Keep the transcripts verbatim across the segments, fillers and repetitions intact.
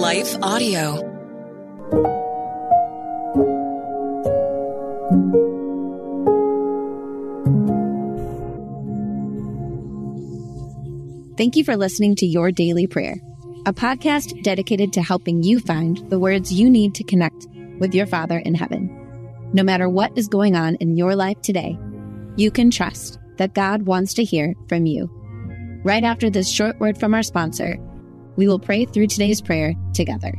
Life Audio. Thank you for listening to Your Daily Prayer, a podcast dedicated to helping you find the words you need to connect with your Father in heaven. No matter what is going on in your life today, you can trust that God wants to hear from you. Right after this short word from our sponsor, we will pray through today's prayer together.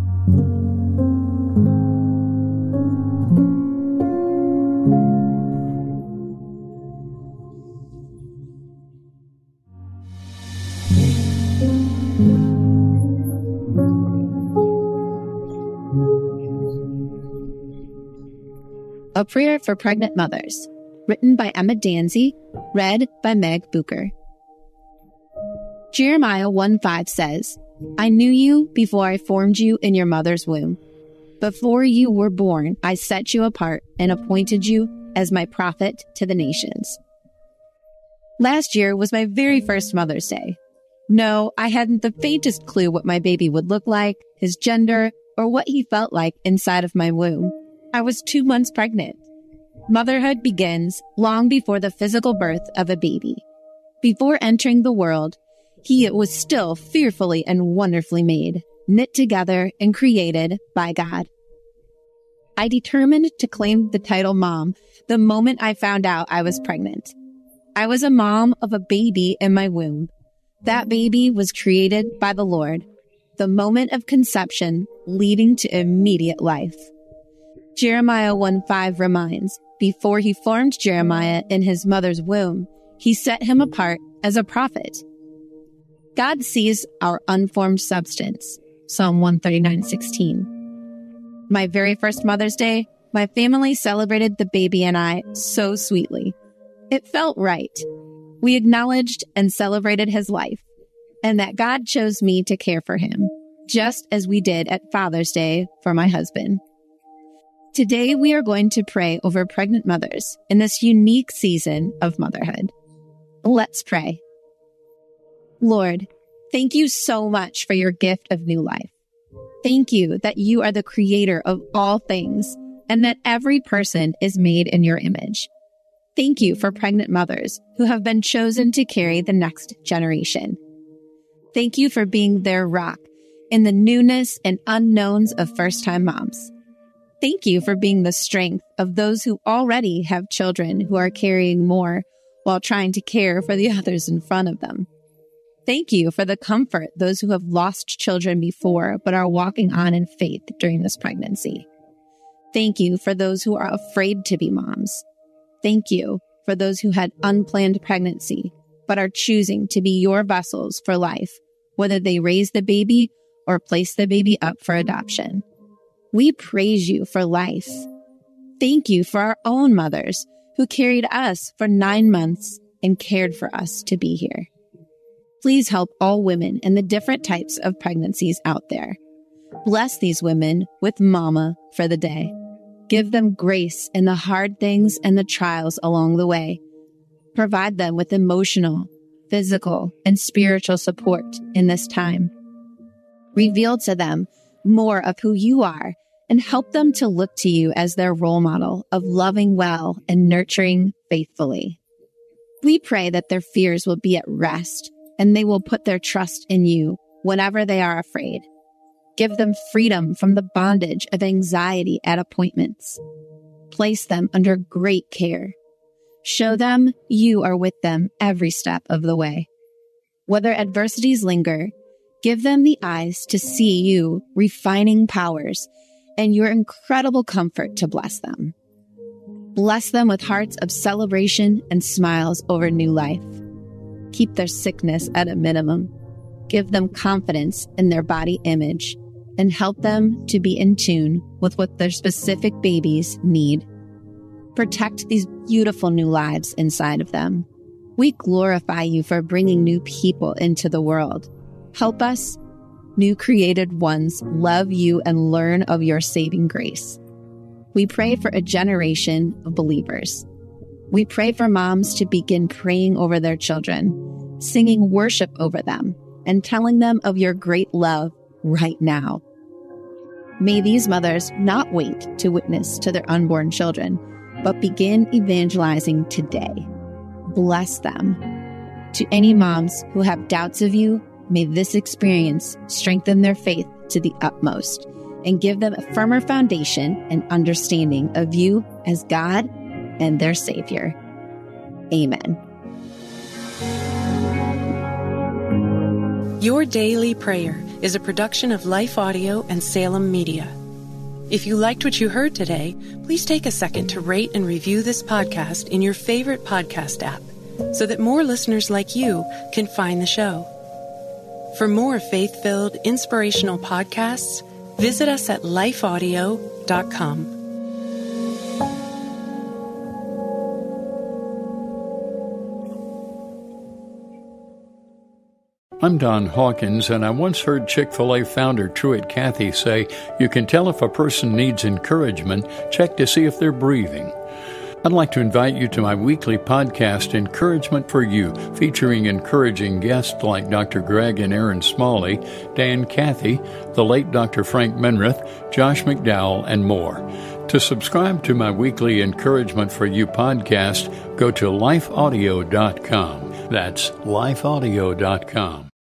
A Prayer for Pregnant Mothers, written by Emma Danzy, read by Meg Bucher. Jeremiah one five says, I knew you before I formed you in your mother's womb. Before you were born, I set you apart and appointed you as my prophet to the nations. Last year was my very first Mother's Day. No, I hadn't the faintest clue what my baby would look like, his gender, or what he felt like inside of my womb. I was two months pregnant. Motherhood begins long before the physical birth of a baby. Before entering the world, he was still fearfully and wonderfully made, knit together and created by God. I determined to claim the title mom the moment I found out I was pregnant. I was a mom of a baby in my womb. That baby was created by the Lord, the moment of conception leading to immediate life. Jeremiah one five reminds, before he formed Jeremiah in his mother's womb, he set him apart as a prophet. God sees our unformed substance, Psalm one thirty-nine sixteen. My very first Mother's Day, my family celebrated the baby and I so sweetly. It felt right. We acknowledged and celebrated his life, and that God chose me to care for him, just as we did at Father's Day for my husband. Today, we are going to pray over pregnant mothers in this unique season of motherhood. Let's pray. Lord, thank you so much for your gift of new life. Thank you that you are the creator of all things and that every person is made in your image. Thank you for pregnant mothers who have been chosen to carry the next generation. Thank you for being their rock in the newness and unknowns of first-time moms. Thank you for being the strength of those who already have children who are carrying more while trying to care for the others in front of them. Thank you for the comfort those who have lost children before but are walking on in faith during this pregnancy. Thank you for those who are afraid to be moms. Thank you for those who had unplanned pregnancy but are choosing to be your vessels for life, whether they raise the baby or place the baby up for adoption. We praise you for life. Thank you for our own mothers who carried us for nine months and cared for us to be here. Please help all women in the different types of pregnancies out there. Bless these women with mama for the day. Give them grace in the hard things and the trials along the way. Provide them with emotional, physical, and spiritual support in this time. Reveal to them more of who you are and help them to look to you as their role model of loving well and nurturing faithfully. We pray that their fears will be at rest and they will put their trust in you whenever they are afraid. Give them freedom from the bondage of anxiety at appointments. Place them under great care. Show them you are with them every step of the way. Whether adversities linger, give them the eyes to see you refining powers and your incredible comfort to bless them. Bless them with hearts of celebration and smiles over new life. Keep their sickness at a minimum. Give them confidence in their body image and help them to be in tune with what their specific babies need. Protect these beautiful new lives inside of them. We glorify you for bringing new people into the world. Help us, new created ones, love you and learn of your saving grace. We pray for a generation of believers. We pray for moms to begin praying over their children, singing worship over them, and telling them of your great love right now. May these mothers not wait to witness to their unborn children, but begin evangelizing today. Bless them. To any moms who have doubts of you, may this experience strengthen their faith to the utmost and give them a firmer foundation and understanding of you as God and their Savior. Amen. Your Daily Prayer is a production of Life Audio and Salem Media. If you liked what you heard today, please take a second to rate and review this podcast in your favorite podcast app so that more listeners like you can find the show. For more faith-filled, inspirational podcasts, visit us at life audio dot com. I'm Don Hawkins, and I once heard Chick-fil-A founder Truett Cathy say, "You can tell if a person needs encouragement, check to see if they're breathing." I'd like to invite you to my weekly podcast, Encouragement for You, featuring encouraging guests like Doctor Greg and Aaron Smalley, Dan Cathy, the late Doctor Frank Menrith, Josh McDowell, and more. To subscribe to my weekly Encouragement for You podcast, go to life audio dot com. That's life audio dot com.